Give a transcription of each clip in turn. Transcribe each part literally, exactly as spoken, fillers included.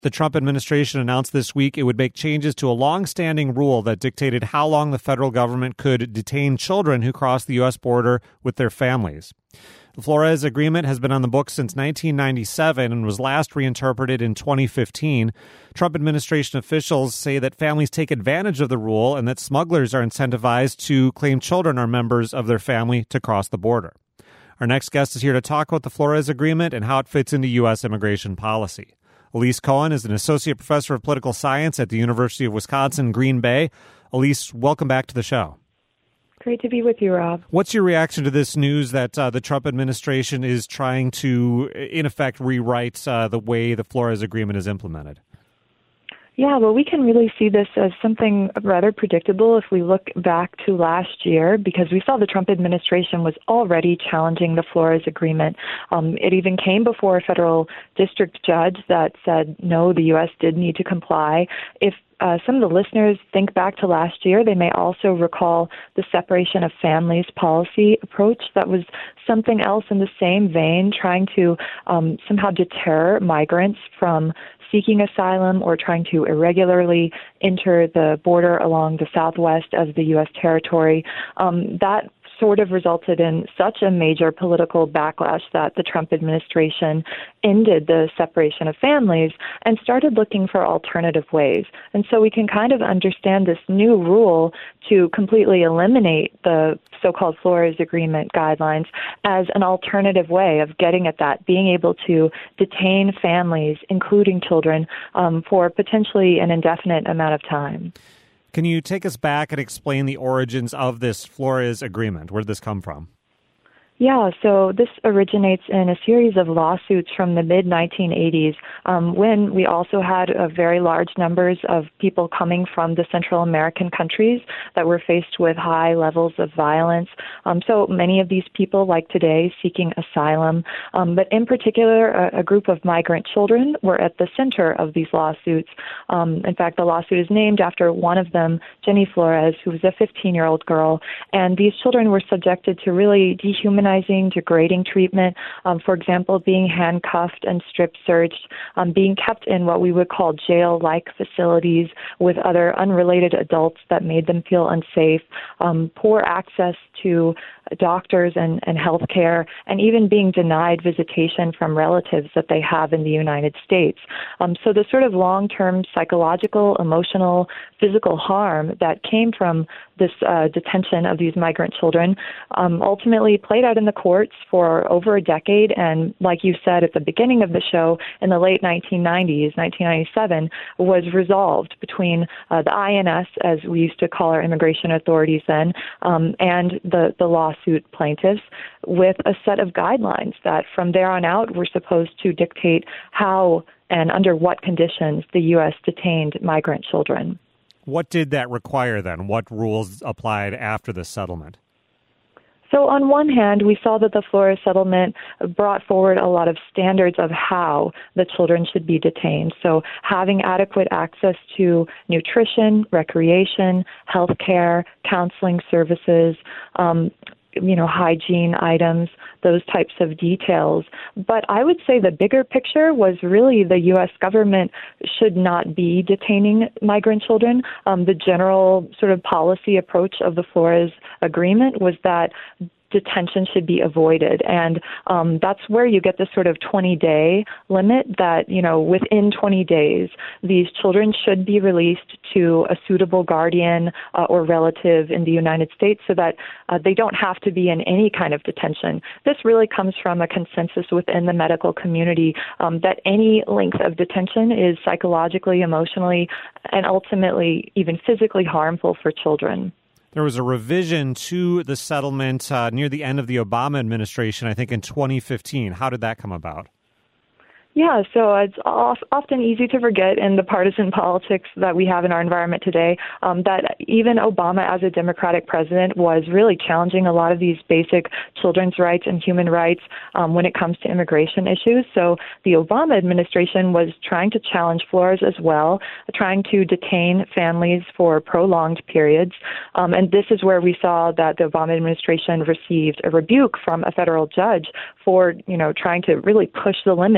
The Trump administration announced this week it would make changes to a long-standing rule that dictated how long the federal government could detain children who crossed the U S border with their families. The Flores Agreement has been on the books since nineteen ninety-seven and was last reinterpreted in twenty fifteen. Trump administration officials say that families take advantage of the rule and that smugglers are incentivized to claim children are members of their family to cross the border. Our next guest is here to talk about the Flores Agreement and how it fits into U S immigration policy. Elise Cohen is an associate professor of political science at the University of Wisconsin, Green Bay. Elise, welcome back to the show. Great to be with you, Rob. What's your reaction to this news that uh, the Trump administration is trying to, in effect, rewrite uh, the way the Flores Agreement is implemented? Yeah, well, we can really see this as something rather predictable if we look back to last year, because we saw the Trump administration was already challenging the Flores Agreement. Um, it even came before a federal district judge that said, no, the U S did need to comply. If Uh, some of the listeners think back to last year, they may also recall the separation of families policy approach. That was something else in the same vein, trying to um, somehow deter migrants from seeking asylum or trying to irregularly enter the border along the southwest of the U S territory. Um, that sort of resulted in such a major political backlash that the Trump administration ended the separation of families and started looking for alternative ways. And so we can kind of understand this new rule to completely eliminate the so-called Flores Agreement guidelines as an alternative way of getting at that, being able to detain families, including children, um, for potentially an indefinite amount of time. Can you take us back and explain the origins of this Flores Agreement? Where did this come from? Yeah, so this originates in a series of lawsuits from the mid nineteen eighties um, when we also had uh, very large numbers of people coming from the Central American countries that were faced with high levels of violence. Um, so many of these people, like today, seeking asylum. Um, but in particular, a, a group of migrant children were at the center of these lawsuits. Um, in fact, the lawsuit is named after one of them, Jenny Flores, who was a fifteen-year-old girl. And these children were subjected to really dehumanizing, degrading treatment, um, for example, being handcuffed and strip searched, um, being kept in what we would call jail-like facilities with other unrelated adults that made them feel unsafe, um, poor access to doctors and, and health care, and even being denied visitation from relatives that they have in the United States. Um, so the sort of long-term psychological, emotional, physical harm that came from this uh, detention of these migrant children um, ultimately played out in the courts for over a decade. And like you said at the beginning of the show, in the late nineteen nineties, nineteen ninety-seven, was resolved between uh, the I N S, as we used to call our immigration authorities then, um, and the, the lawsuit plaintiffs, with a set of guidelines that from there on out were supposed to dictate how and under what conditions the U S detained migrant children. What did that require then? What rules applied after the settlement? So on one hand, we saw that the Flores settlement brought forward a lot of standards of how the children should be detained. So having adequate access to nutrition, recreation, health care, counseling services, um, you know, hygiene items, those types of details. But I would say the bigger picture was really the U S government should not be detaining migrant children. Um, the general sort of policy approach of the Flores Agreement was that detention should be avoided. And um, that's where you get this sort of twenty-day limit that, you know, within twenty days, these children should be released to a suitable guardian uh, or relative in the United States so that uh, they don't have to be in any kind of detention. This really comes from a consensus within the medical community um, that any length of detention is psychologically, emotionally, and ultimately even physically harmful for children. There was a revision to the settlement uh, near the end of the Obama administration, I think in twenty fifteen. How did that come about? Yeah, so it's often easy to forget in the partisan politics that we have in our environment today um, that even Obama as a Democratic president was really challenging a lot of these basic children's rights and human rights um, when it comes to immigration issues. So the Obama administration was trying to challenge Flores as well, trying to detain families for prolonged periods. Um, and this is where we saw that the Obama administration received a rebuke from a federal judge for, you know, trying to really push the limits of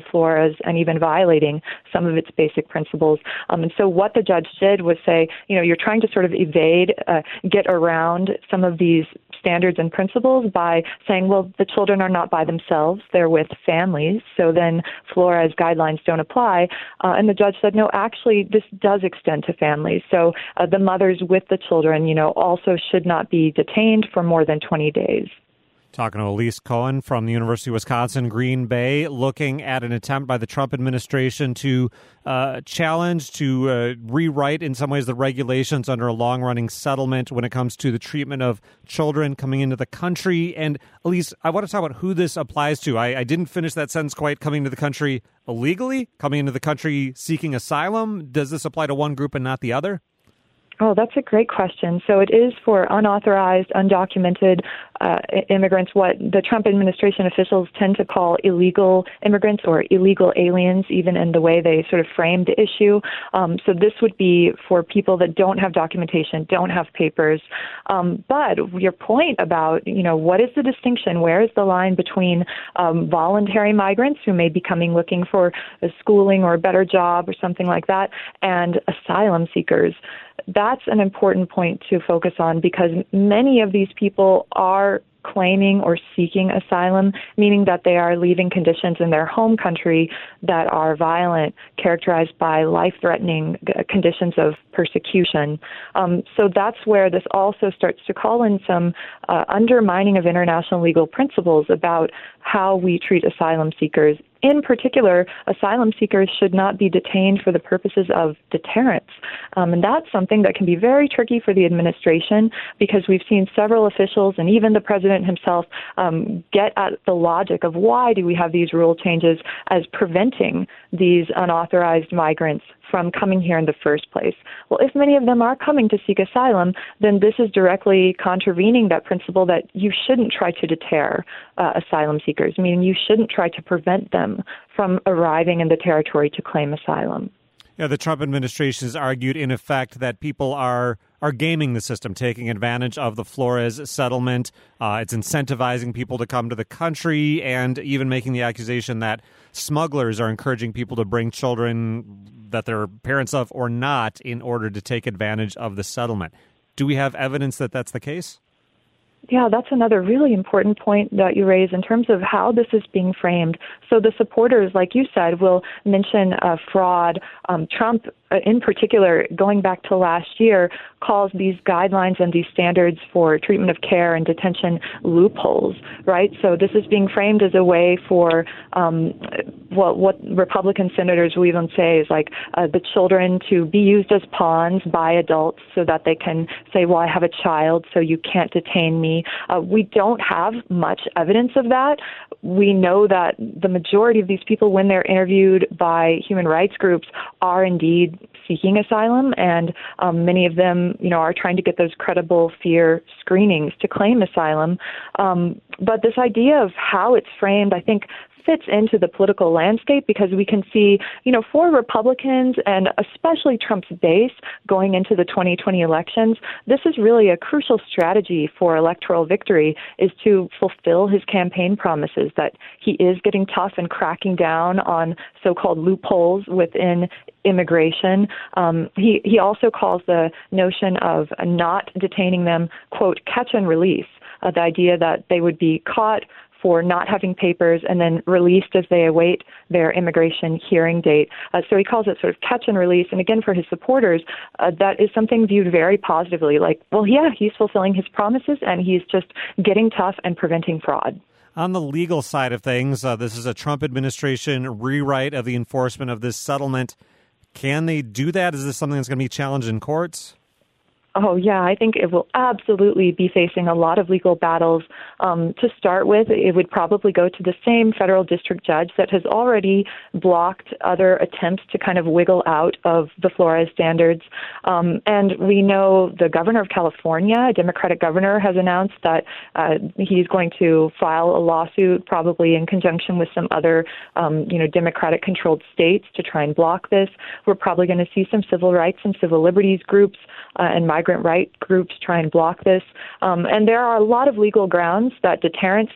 Flores and even violating some of its basic principles. Um, and so what the judge did was say, you know, you're trying to sort of evade, uh, get around some of these standards and principles by saying, well, the children are not by themselves, they're with families, so then Flores guidelines don't apply. Uh, and the judge said, no, actually, this does extend to families. So uh, the mothers with the children, you know, also should not be detained for more than twenty days. Talking to Elise Cohen from the University of Wisconsin, Green Bay, looking at an attempt by the Trump administration to uh, challenge, to uh, rewrite in some ways the regulations under a long-running settlement when it comes to the treatment of children coming into the country. And Elise, I want to talk about who this applies to. I, I didn't finish that sentence quite. Coming into the country illegally, coming into the country seeking asylum. Does this apply to one group and not the other? Oh, that's a great question. So it is for unauthorized, undocumented uh, immigrants, what the Trump administration officials tend to call illegal immigrants or illegal aliens, even in the way they sort of frame the issue. Um, so this would be for people that don't have documentation, don't have papers. Um, but your point about, you know, what is the distinction? Where is the line between um, voluntary migrants who may be coming looking for a schooling or a better job or something like that, and asylum seekers? That's an important point to focus on because many of these people are claiming or seeking asylum, meaning that they are leaving conditions in their home country that are violent, characterized by life-threatening conditions of persecution. Um, so that's where this also starts to call in some uh, undermining of international legal principles about how we treat asylum seekers. In particular, asylum seekers should not be detained for the purposes of deterrence. Um, and that's something that can be very tricky for the administration because we've seen several officials and even the president himself um, get at the logic of why do we have these rule changes as preventing these unauthorized migrants from coming here in the first place. Well, if many of them are coming to seek asylum, then this is directly contravening that principle that you shouldn't try to deter uh, asylum seekers, meaning you shouldn't try to prevent them from arriving in the territory to claim asylum. Yeah, the Trump administration has argued, in effect, that people are are gaming the system, taking advantage of the Flores settlement. Uh, it's incentivizing people to come to the country and even making the accusation that smugglers are encouraging people to bring children that they're parents of or not in order to take advantage of the settlement. Do we have evidence that that's the case? Yeah, that's another really important point that you raise in terms of how this is being framed. So the supporters, like you said, will mention uh, fraud. Um, Trump, uh, in particular, going back to last year, calls these guidelines and these standards for treatment of care and detention loopholes, right? So this is being framed as a way for um, what, what Republican senators will even say is like uh, the children to be used as pawns by adults so that they can say, well, I have a child, so you can't detain me. Uh, we don't have much evidence of that. We know that the majority of these people, when they're interviewed by human rights groups, are indeed seeking asylum, and um, many of them, you know, are trying to get those credible fear screenings to claim asylum. Um, but this idea of how it's framed, I think, fits into the political landscape because we can see, you know, for Republicans and especially Trump's base going into the twenty twenty elections, this is really a crucial strategy for electoral victory is to fulfill his campaign promises that he is getting tough and cracking down on so-called loopholes within immigration. Um, he, he also calls the notion of not detaining them, quote, catch and release, uh, the idea that they would be caught for not having papers and then released as they await their immigration hearing date. Uh, so he calls it sort of catch and release. And again, for his supporters, uh, that is something viewed very positively. Like, well, yeah, he's fulfilling his promises and he's just getting tough and preventing fraud. On the legal side of things, uh, this is a Trump administration rewrite of the enforcement of this settlement. Can they do that? Is this something that's going to be challenged in courts? Oh, yeah, I think it will absolutely be facing a lot of legal battles. Um, to start with, it would probably go to the same federal district judge that has already blocked other attempts to kind of wiggle out of the Flores standards. Um, and we know the governor of California, a Democratic governor, has announced that uh, he's going to file a lawsuit, probably in conjunction with some other, um, you know, Democratic-controlled states to try and block this. We're probably going to see some civil rights and civil liberties groups uh, and migrant right groups try and block this. Um, and there are a lot of legal grounds that deterrence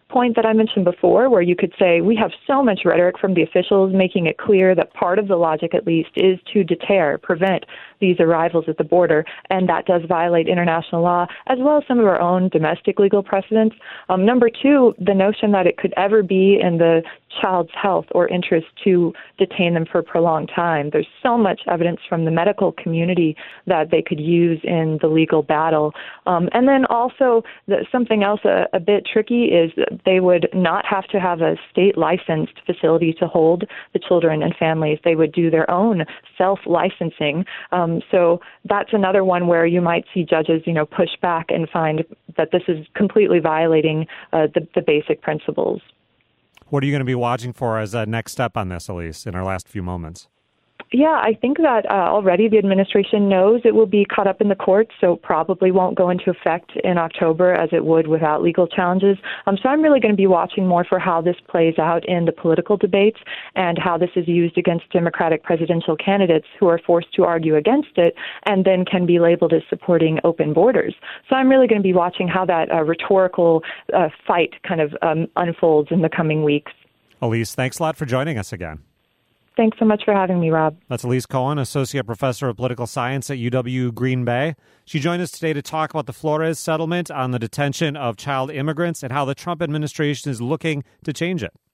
point that I mentioned before, where you could say we have so much rhetoric from the officials making it clear that part of the logic, at least, is to deter, prevent these arrivals at the border, and that does violate international law, as well as some of our own domestic legal precedents. Um, number two, the notion that it could ever be in the child's health or interest to detain them for a prolonged time. There's so much evidence from the medical community that they could use in the legal battle. Um, and then also the, something else a, a bit tricky is that they would not have to have a state-licensed facility to hold the children and families. They would do their own self-licensing. Um, so that's another one where you might see judges, you know, push back and find that this is completely violating uh, the, the basic principles. What are you going to be watching for as a next step on this, Elise, in our last few moments? Yeah, I think that uh, already the administration knows it will be caught up in the courts, so probably won't go into effect in October as it would without legal challenges. Um, so I'm really going to be watching more for how this plays out in the political debates and how this is used against Democratic presidential candidates who are forced to argue against it and then can be labeled as supporting open borders. So I'm really going to be watching how that uh, rhetorical uh, fight kind of um, unfolds in the coming weeks. Elise, thanks a lot for joining us again. Thanks so much for having me, Rob. That's Elise Cohen, Associate Professor of Political Science at U W Green Bay. She joined us today to talk about the Flores settlement on the detention of child immigrants and how the Trump administration is looking to change it.